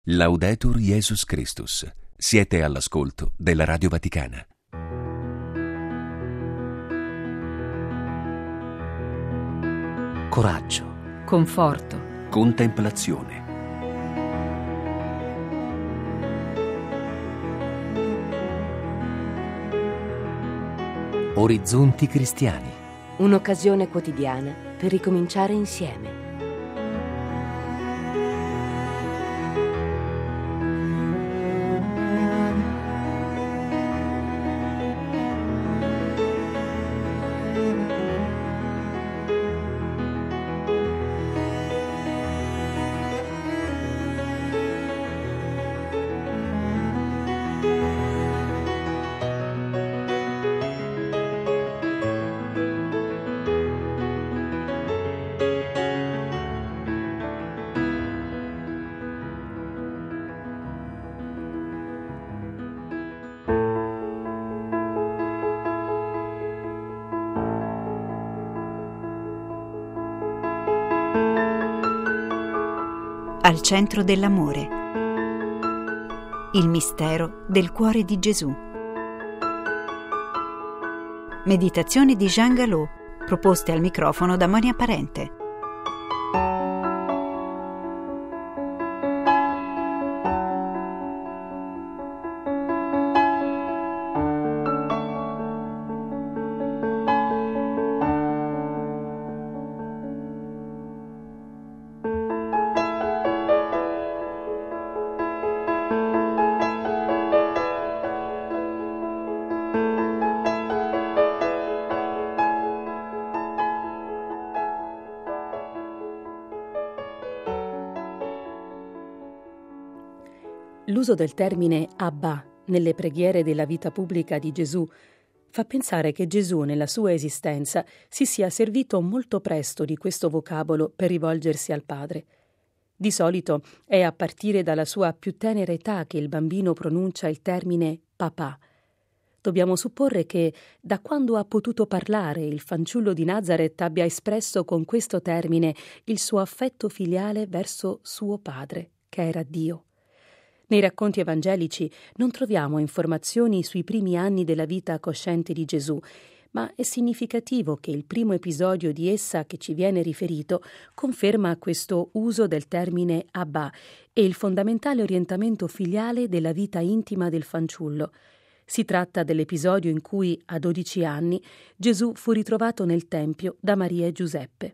Laudetur Jesus Christus. Siete all'ascolto della Radio Vaticana. Coraggio, conforto, Contemplazione. orizzonti cristiani. Un'occasione quotidiana per ricominciare insieme. Al centro dell'amore. Il mistero del cuore di Gesù. Meditazioni di Jean Galot, proposte al microfono da Monia Parente. L'uso del termine Abba nelle preghiere della vita pubblica di Gesù fa pensare che Gesù nella sua esistenza si sia servito molto presto di questo vocabolo per rivolgersi al Padre. Di solito è a partire dalla sua più tenera età che il bambino pronuncia il termine papà. Dobbiamo supporre che da quando ha potuto parlare il fanciullo di Nazaret abbia espresso con questo termine il suo affetto filiale verso suo padre, che era Dio. Nei racconti evangelici non troviamo informazioni sui primi anni della vita cosciente di Gesù, ma è significativo che il primo episodio di essa che ci viene riferito conferma questo uso del termine Abba e il fondamentale orientamento filiale della vita intima del fanciullo. Si tratta dell'episodio in cui, a 12 anni, Gesù fu ritrovato nel Tempio da Maria e Giuseppe.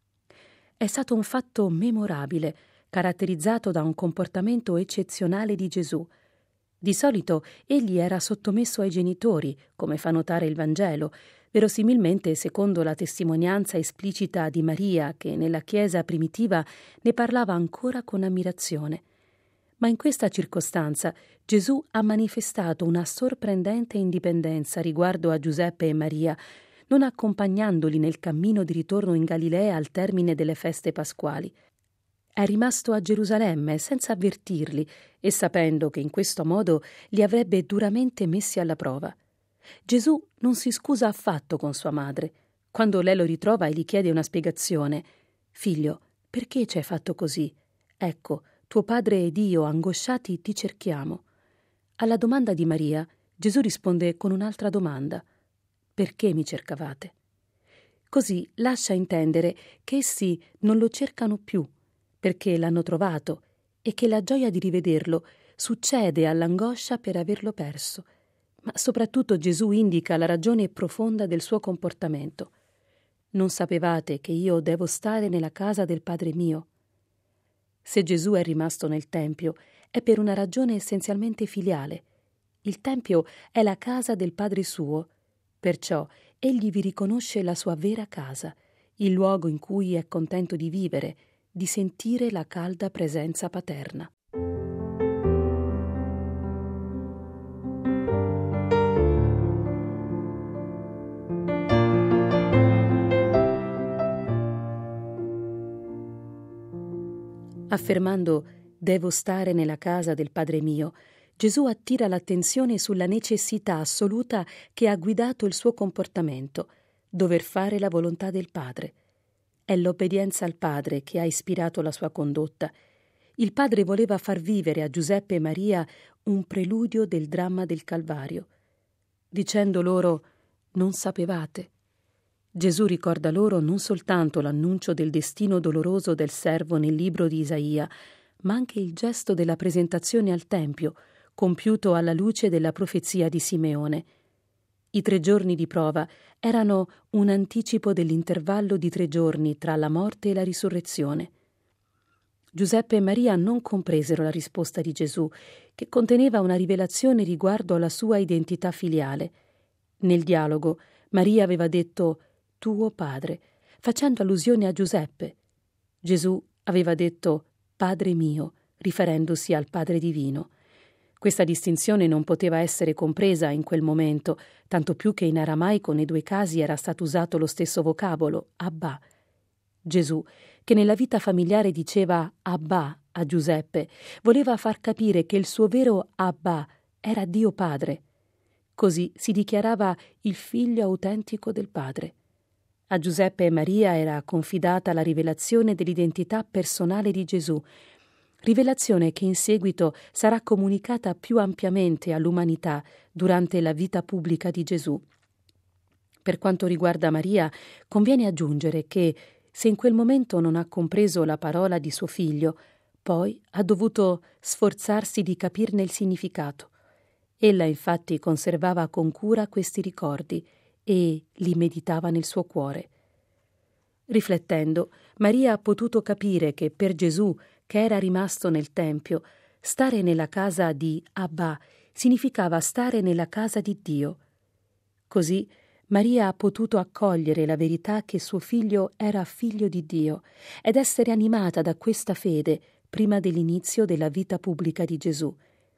È stato un fatto memorabile, caratterizzato da un comportamento eccezionale di Gesù. Di solito egli era sottomesso ai genitori, come fa notare il Vangelo, verosimilmente secondo la testimonianza esplicita di Maria, che nella Chiesa primitiva ne parlava ancora con ammirazione. Ma in questa circostanza Gesù ha manifestato una sorprendente indipendenza riguardo a Giuseppe e Maria, non accompagnandoli nel cammino di ritorno in Galilea al termine delle feste pasquali. È rimasto a Gerusalemme senza avvertirli e sapendo che in questo modo li avrebbe duramente messi alla prova. Gesù non si scusa affatto con sua madre. Quando lei lo ritrova e gli chiede una spiegazione: «Figlio, perché ci hai fatto così? Ecco, tuo padre ed io, angosciati, ti cerchiamo». Alla domanda di Maria, Gesù risponde con un'altra domanda: «Perché mi cercavate?» Così lascia intendere che essi non lo cercano più, perché l'hanno trovato e che la gioia di rivederlo succede all'angoscia per averlo perso. Ma soprattutto Gesù indica la ragione profonda del suo comportamento. «Non sapevate che io devo stare nella casa del Padre mio?» Se Gesù è rimasto nel Tempio è per una ragione essenzialmente filiale. Il Tempio è la casa del Padre suo, perciò egli vi riconosce la sua vera casa, il luogo in cui è contento di vivere, di sentire la calda presenza paterna. Affermando «devo stare nella casa del Padre mio», Gesù attira l'attenzione sulla necessità assoluta che ha guidato il suo comportamento, dover fare la volontà del Padre. È l'obbedienza al Padre che ha ispirato la sua condotta. il Padre voleva far vivere a Giuseppe e Maria un preludio del dramma del Calvario, dicendo loro: non sapevate. Gesù ricorda loro non soltanto l'annuncio del destino doloroso del servo nel libro di Isaia, ma anche il gesto della presentazione al Tempio, compiuto alla luce della profezia di Simeone. I 3 giorni di prova erano un anticipo dell'intervallo di 3 giorni tra la morte e la risurrezione. Giuseppe e Maria non compresero la risposta di Gesù, che conteneva una rivelazione riguardo alla sua identità filiale. Nel dialogo, Maria aveva detto «tuo padre», facendo allusione a Giuseppe. Gesù aveva detto «Padre mio», riferendosi al Padre divino. Questa distinzione non poteva essere compresa in quel momento, tanto più che in aramaico nei 2 casi era stato usato lo stesso vocabolo, Abba. Gesù, che nella vita familiare diceva Abba a Giuseppe, voleva far capire che il suo vero Abba era Dio Padre. Così si dichiarava il figlio autentico del Padre. A Giuseppe e Maria era confidata la rivelazione dell'identità personale di Gesù, rivelazione che in seguito sarà comunicata più ampiamente all'umanità durante la vita pubblica di Gesù. Per quanto riguarda Maria, conviene aggiungere che, se in quel momento non ha compreso la parola di suo figlio, poi ha dovuto sforzarsi di capirne il significato. Ella infatti conservava con cura questi ricordi e li meditava nel suo cuore. Riflettendo, Maria ha potuto capire che per Gesù, che era rimasto nel Tempio, stare nella casa di Abba significava stare nella casa di Dio. Così Maria ha potuto accogliere la verità che suo figlio era figlio di Dio ed essere animata da questa fede prima dell'inizio della vita pubblica di Gesù.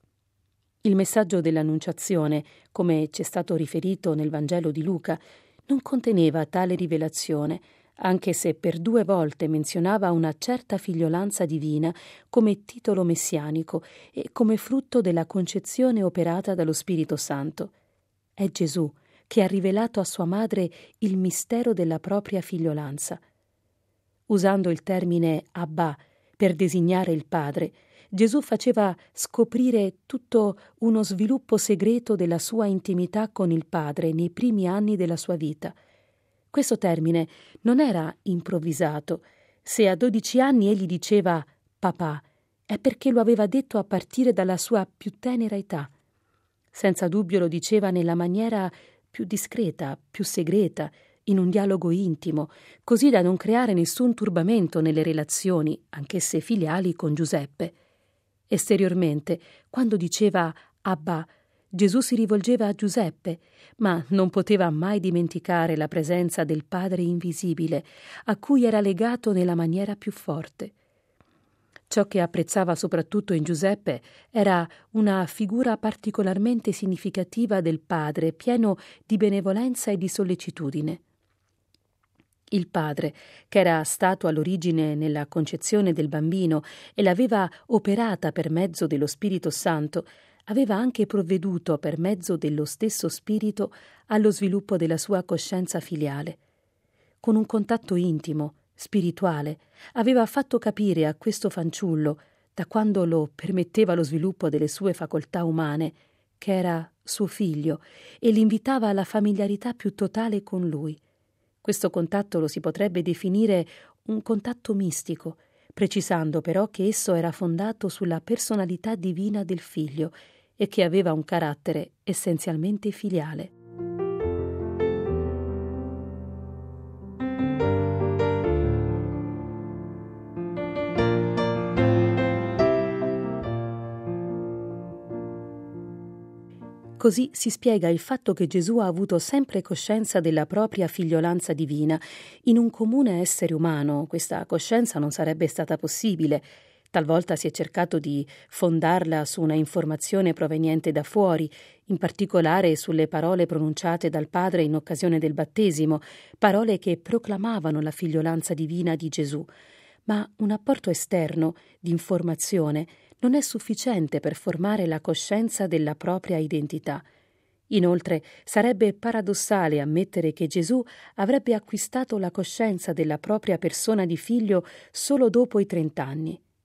Il messaggio dell'Annunciazione, come ci è stato riferito nel Vangelo di Luca, non conteneva tale rivelazione, anche se per 2 volte menzionava una certa figliolanza divina come titolo messianico e come frutto della concezione operata dallo Spirito Santo. È Gesù che ha rivelato a sua madre il mistero della propria figliolanza. Usando il termine Abba per designare il Padre, Gesù faceva scoprire tutto uno sviluppo segreto della sua intimità con il Padre nei primi anni della sua vita. Questo termine non era improvvisato. Se a 12 anni egli diceva «papà», è perché lo aveva detto a partire dalla sua più tenera età. Senza dubbio lo diceva nella maniera più discreta, più segreta, in un dialogo intimo, così da non creare nessun turbamento nelle relazioni, anch'esse filiali, con Giuseppe. Esteriormente, quando diceva «Abba», Gesù si rivolgeva a Giuseppe, ma non poteva mai dimenticare la presenza del Padre invisibile, a cui era legato nella maniera più forte. Ciò che apprezzava soprattutto in Giuseppe era una figura particolarmente significativa del Padre, pieno di benevolenza e di sollecitudine. Il Padre, che era stato all'origine nella concezione del bambino e l'aveva operata per mezzo dello Spirito Santo, aveva anche provveduto per mezzo dello stesso Spirito allo sviluppo della sua coscienza filiale. Con un contatto intimo, spirituale, aveva fatto capire a questo fanciullo, da quando lo permetteva lo sviluppo delle sue facoltà umane, che era suo figlio e l'invitava alla familiarità più totale con lui. Questo contatto lo si potrebbe definire un contatto mistico, precisando però che esso era fondato sulla personalità divina del figlio e che aveva un carattere essenzialmente filiale. Così si spiega il fatto che Gesù ha avuto sempre coscienza della propria figliolanza divina. In un comune essere umano questa coscienza non sarebbe stata possibile. Talvolta si è cercato di fondarla su una informazione proveniente da fuori, in particolare sulle parole pronunciate dal Padre in occasione del battesimo, parole che proclamavano la figliolanza divina di Gesù. Ma un apporto esterno di informazione non è sufficiente per formare la coscienza della propria identità. Inoltre, sarebbe paradossale ammettere che Gesù avrebbe acquistato la coscienza della propria persona di figlio solo dopo i 30 anni.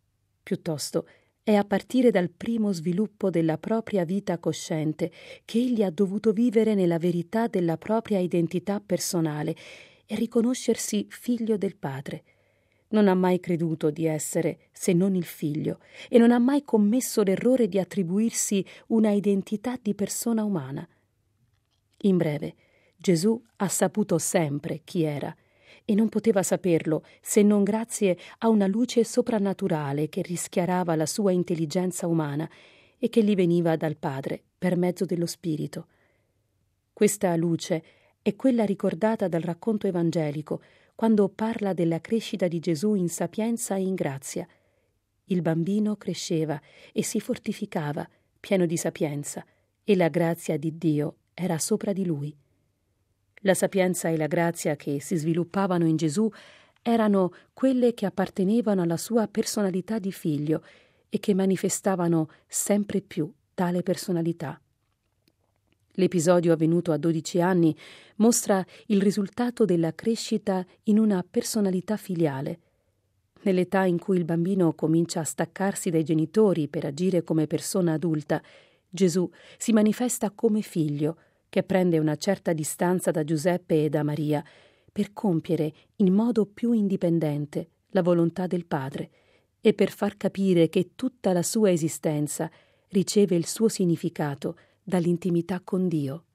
Piuttosto, è a partire dal primo sviluppo della propria vita cosciente che egli ha dovuto vivere nella verità della propria identità personale e riconoscersi figlio del Padre. Non ha mai creduto di essere se non il figlio e non ha mai commesso l'errore di attribuirsi una identità di persona umana. In breve, Gesù ha saputo sempre chi era e non poteva saperlo se non grazie a una luce soprannaturale che rischiarava la sua intelligenza umana e che gli veniva dal Padre per mezzo dello Spirito. Questa luce è quella ricordata dal racconto evangelico quando parla della crescita di Gesù in sapienza e in grazia. Il bambino cresceva e si fortificava, pieno di sapienza, e la grazia di Dio era sopra di lui. La sapienza e la grazia che si sviluppavano in Gesù erano quelle che appartenevano alla sua personalità di figlio e che manifestavano sempre più tale personalità. L'episodio avvenuto a 12 anni mostra il risultato della crescita in una personalità filiale. Nell'età in cui il bambino comincia a staccarsi dai genitori per agire come persona adulta, Gesù si manifesta come figlio, che prende una certa distanza da Giuseppe e da Maria per compiere in modo più indipendente la volontà del Padre e per far capire che tutta la sua esistenza riceve il suo significato dall'intimità con Dio.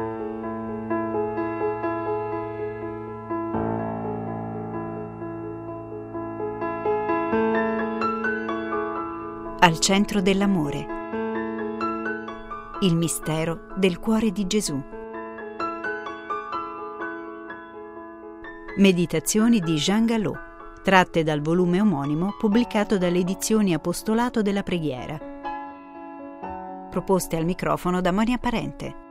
Al centro dell'amore. Il mistero del cuore di Gesù. Meditazioni di Jean Galot, tratte dal volume omonimo pubblicato dalle edizioni Apostolato della Preghiera. Proposte al microfono da Monia Parente.